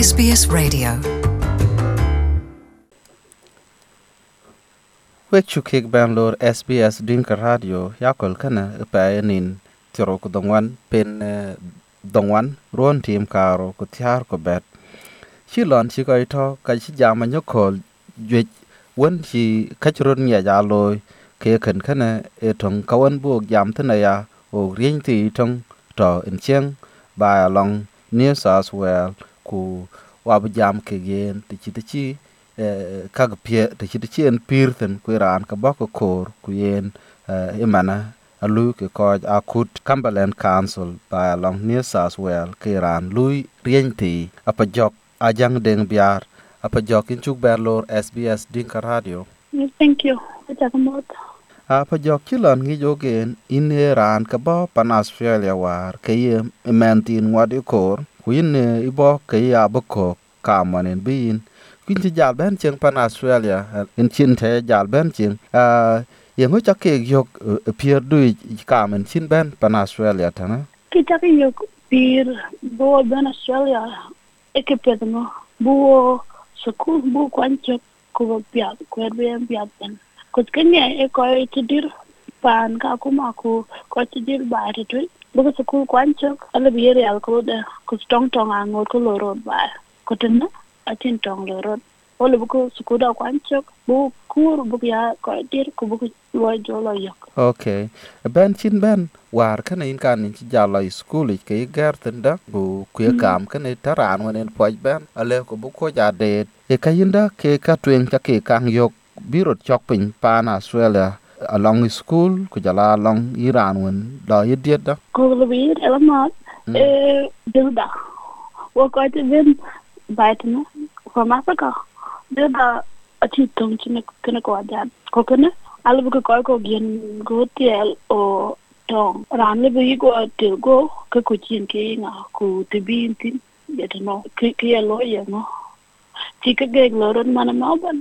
SBS Radio. Wechukik Bangalore SBS Dinka Radio yakol kana paenin tiro ku dongwan pen dongwan ron tim karo ku tiar ko bet chilon chi ko ito ka chi jama nyokol jwe won chi kachron nya jaloy ke kan kana e tong kawan bu jam tana ya o rin ti tong to in cheng ba long New South Wales ku wa jam ke gen ti chi kag pie te chi en pirten ku ran ka bako kor ku yen imana alu ke ko akut Cumberland Council ba long New South Wales ke ran lui rienti apa jok ajang deng biar apa jok in chuk berlor SBS Dinka Radio. Thank you. Apa jok chilon ngi jogen in ran ka bo pan Australia war ke ye mentin wadi kor ku in ibo ke ya bako kamanen bin Quincy jal ben cheng pan Australia in chin the jal ben cheng yengo chakke yok pier du kamen chin ben pan Australia tana Kita ke yok pir bo ben Australia ekipedno bo school bo kwancho ko pia ko ben pia ben ko kenya e ko tidir pan ka kuma ko tidir ba retu bo school kwancho ala biere al ko da ko tong angol ko loro ba ko tenna atin tong lorot ole buku sukuda kwanchok bu kur bu ya ko dir ku bu lo jolo yok. Okay ben chin ben war kana in kan in jalo school ke gartenda bu ku kam kana taran wonen poj ben ale ko bu ko ja de e kayinda ke ka twen ta ke kang yok birot chok pin pan Australia along school ku jala along Iran won da yidiet da ko lo bi elamat dilda wo ko te ben baitna from Africa dilda ati tong chine kana ko adan ko kana albu ko gen go tiel o tong ran le bi go til go ko chin ke nga ku te bin tin yet no ke lo ye no ti ke ge lo ron mana Melbourne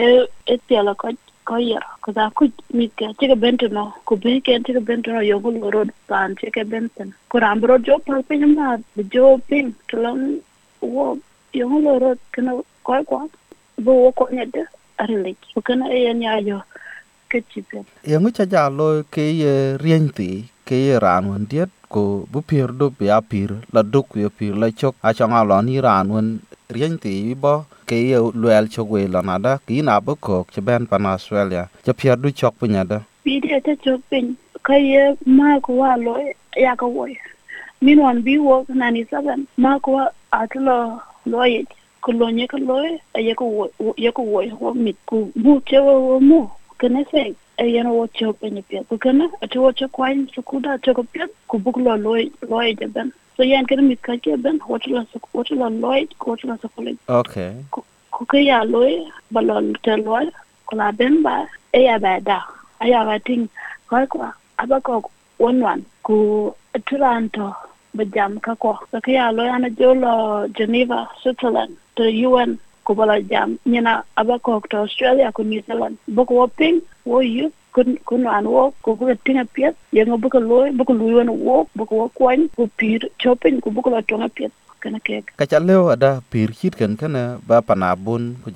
e tiela ko yer ko da ku mi ke ti ke bento no ku be ke ti ke bento no yo go lo ron pan ti ke benten ko ran bro jo pa pe ma jo pin tlon wo yo lo ron kana ko bo ko nyede arele ko kana e nya yo ke chipe yengo cha jalo ke rienti ke ran won diet ko bu pier do ya pir la duk yo pir la chok a changa lo ni ran won rienti bo ke luel chogwe la nada ki na bo ko che ben pan Australia che pier du chok punya da bi de te chok pin ka ye ma ko wa lo ya ka wo min wan bi wo 97 ma ko atlo lo ye ko lo nye ko lo ye ko wo mit ku bu che wo mo kana se ye no wo chok pin pe ko kana ati wo chok kwain su ku da chok pe ku bu lo ye de ben so yan kana mit ka ke ben wo lo lo ko lo so ko okay ku ke ya lo ba lo te lo ko la ben ba e ya ba da aya ba ting ko aba ko won ku Toronto bajam ka ko ke ya lo ana jolo Geneva Switzerland to UN ko bala jam nyina aba ko to Australia ko New Zealand boko woping wo yu kun an wo ko bu tinga piet yengo bu ko luyon wo bu ko kwan ko pir shopping ko bu ko tonga piet kana ke ka chaleo ada pir chit kan kana ba panabun ku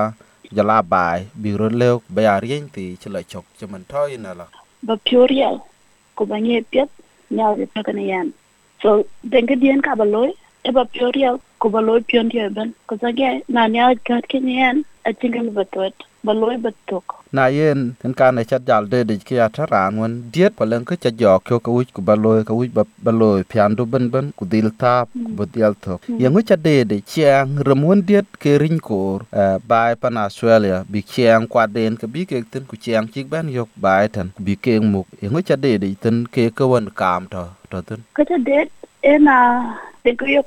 jala bai biro leo ba ya rienti chila chok chaman toy na la ba purial ko ba nye piet nyaw de kana yan so denga dien ka ba loy e ba purial ko ba loy pion dia ben ko zage na nya ka kenyan a tingal batot ba loy batok na yen en kan chat jal de ki ataran won diet palen ko cha jok ko uj ku ba loy pian do ben ku dil tap ku bodial tok yengo cha de chiang remon diet ke rin kor bai pan Australia bi chiang kwa den ke bi ke ten ku chiang chik ban yok bai tan bi ke muk yengo cha de ten ke ko won kam to ten ko cha de ena de ko yok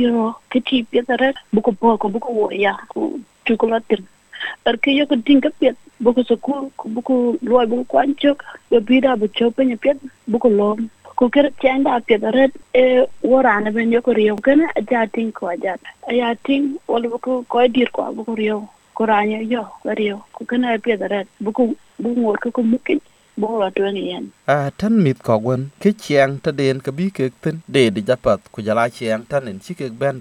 ke ti pietare bu ko wo ya ku chukolatin porque yo que tinga pet buku sukul buku loy buku kwanchok yo bida bu chopenya pet buku lom ko kere changa pet red worana ben yo ko riyo kana aja ting ko aja aya ting wala buku ko dir ko buku riyo ko ranya yo riyo ko kana pet red buku ngor ko mukin bo la twen yen tan mit ko gon ke chiang ta den ka bi ke ten de japat ku jala chiang tan en chi ke ben tan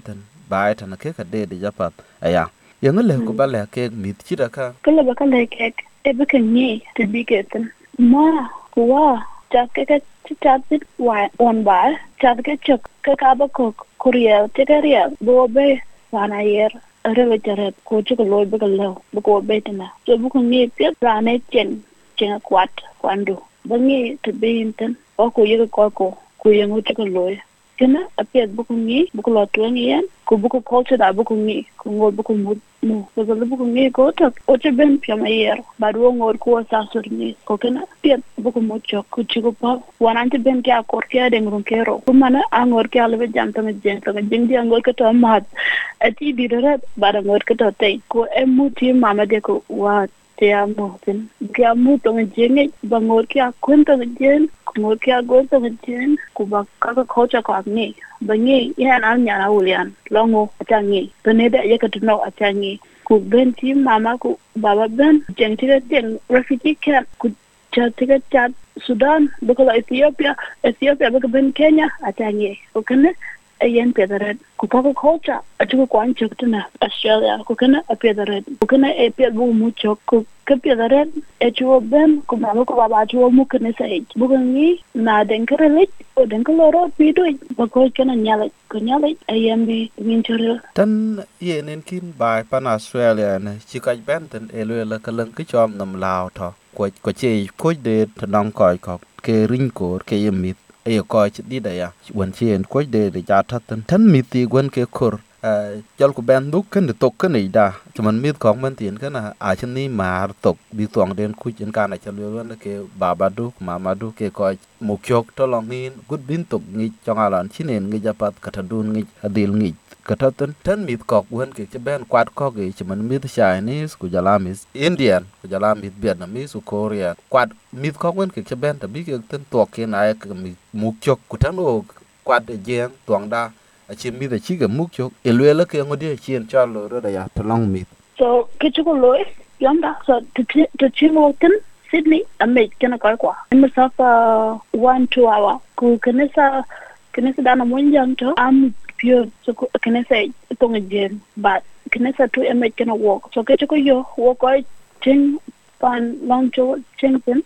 bai tan ke ka de japat aya yang le ko bale ke mit chira ka kala ba kala ke e ba kan ni to bi ke tan ma kuwa cha ke cha bit wa on ba cha ke chok ka ba ko korea te korea bo be wana yer rele jare ko chu ko loy ba lo ba ko be tana so bu ko ni pe rane chen kwat kwandu ba ni to be tan ko ye ko ye ngut ko loy kena apet buku ni buku lo tuang yen ku buku culture da buku ni ku ngor buku mu ko zo buku ni ko to o che ben pia mayer ba do ngor ko sa sur ni ko kena pet buku mu chok ku chi ko pa wanante ben kya kor kya de ngron kero ku mana angor kya le jam to jeng di angor ka to mat ati di ra ba da ngor ka to te ko emu ti mama de ko wa te amo tin kya mu to jeng ba ngor kya kun to jeng ngor kya go to jeng ku ba ka culture ko ni bangi yan an nyana wulian longo atangi bene da yaka to know atangi ku ben ti mama ku baba ben jeng ti den refugee camp ku tiga chat Sudan bukola Ethiopia bukola ben Kenya atangi ku kana ayen pedare ku ka culture atu ko an chukuna Australia ku kana a pedare ku kana e pebu mucho ku ka pedare e chuo ben ku mama ku baba chuo mu kana sai bukangi na den karele o den kaloro pido ba ko kana nyala ko nyala ayen bi minchoro tan yenen kin bai pan Australia ne chikaj benten elwe la kalang ki chom nam lao tho ko che ko de tanong ko ke ring ko ke yemit e ko ch di da ya wan chen ko de ja thatan tan miti gwen ke kur jol ko ben duk ken tok ken da chaman mit ko man tin kana a chen ni mar tok bi tong den ku chen kana chal wan ke baba du mama du ke ko mukyok to long nin gut bin tok ni chongalan chinen ngi japat katadun ngi adil ngi katatan tan mit kok wen ke ben kwat ko ge chaman mit Chinese ku jalamis Indian ku jalamis Vietnamese ku Korea kwat mit kok wen ke ben ta bi ke tan tok ke na ke mi mukyok ku tan o kwat jeng tong da a chim mi da chi ga mukyok elwe la ke ngodi chien chalo ro da ya talong mit so ke chuko loy yanda so to chimo tin Sydney ame kana kwa masafa 1-2 hour ku kanisa dana monjang to am pure so kanisa tonga jen but kanisa tu ame kana walk so ke chuko yo walk I ting pan long to chingpin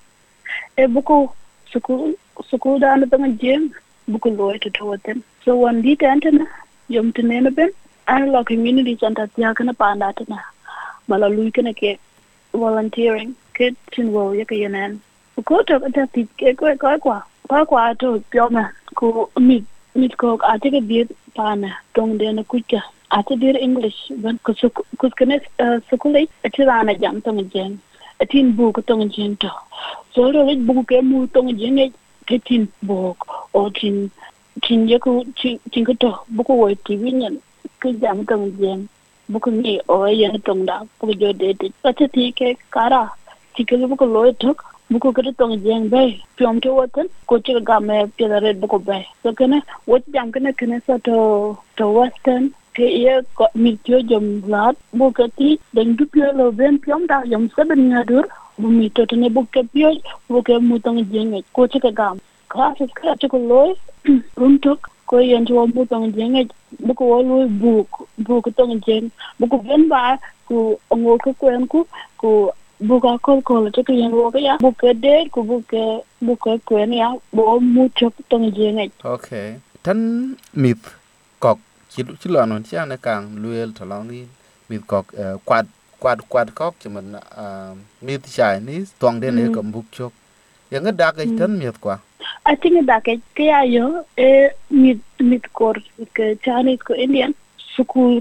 e buku suku dana tonga jen buku loy to totem so one day antena yom tinena ben an lo community center ya kana panda tana mala lui kana ke volunteering ke tinwo yake yanan ko to ta ti ke kwa to pyoma ku mit ko ate ke bi pana tong de na kucha ate dir english ban ko ku kana sukule atirana jam tong jen atin bu ko tong jen to so ro bu ke mu tong jen ke tin bu o tin ye ku tin ko to bu ko wo ti winyan ke jam tong jen buku ni o yen tong da buku jo de pati ti ke kara ti ke buku lo tok buku ke tong jeng bay pyom to woten ko ti ga me pe da red buku bay so kana wot jam kana sa to western ke ye ko mi jo jom lat buku ti den du pe lo ben pyom da yom saben ngadur bu mi to ne buku pyo buku mu tong jeng ko ti ga classes ka ti ko lo rum tok ko yen to mu tong jeng buku wolu buku tong jeng buku ben ba ku ngo ko kwen ku buka kol to ke yen wo ya buku de ku buku kwen ya bo mu chok tong jeng okay tan mit kok chi lo non cha na kang luel to long ni mit kok kwat kok chaman mit Chinese tong de ne kam buk chok yang da ke tan mit kwa I think that ke ayo mit kor ke Chinese ko Indian school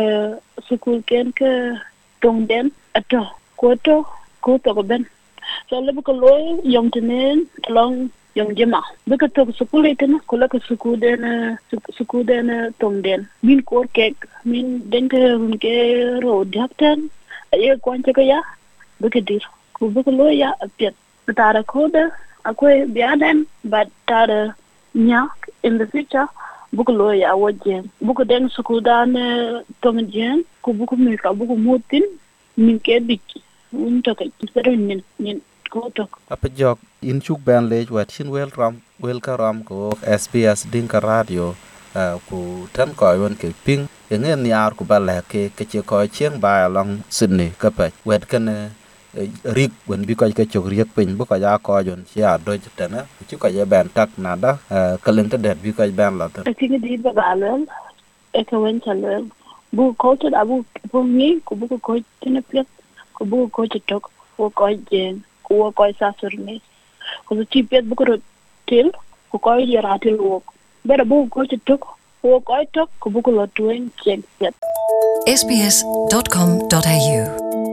ken ke tong den ato ko to ben so le ko loy yom tenen long yom jema be ko to school iten ko la ko school den tong den min kor ke min den ke ro daktan ye ko an ya be ke dir ko be ko loy ya apet tara ko da akwai biyadan but tara nyak in the future buku loya wajen buku den suku dan tongjen ku buku mi ka buku mutin min ke dik un to ka serin nin ko to apa jok in chuk ban le wat chin wel ka ram ko SBS Dinka Radio ku tan ko won ke ping ngem ni ar ku bala ke che ko chieng ba long Sydney ka pa wet kan rik wen bi ko ke chok riek pin bu ko ja ko jon ya do tena chu ko je ben tak na da kalen ta det bi ko ben la ta tinga di ba balel e ka wen chalel bu ko to da bu ni ku bu ko tena pet ku bu ko tok ku ko je ku ko sa surne ku ti pet bu ko til ku ko je ratil wo bera bu ko tok ku ko tok ku bu ko lo tuen chen pet sbs.com.au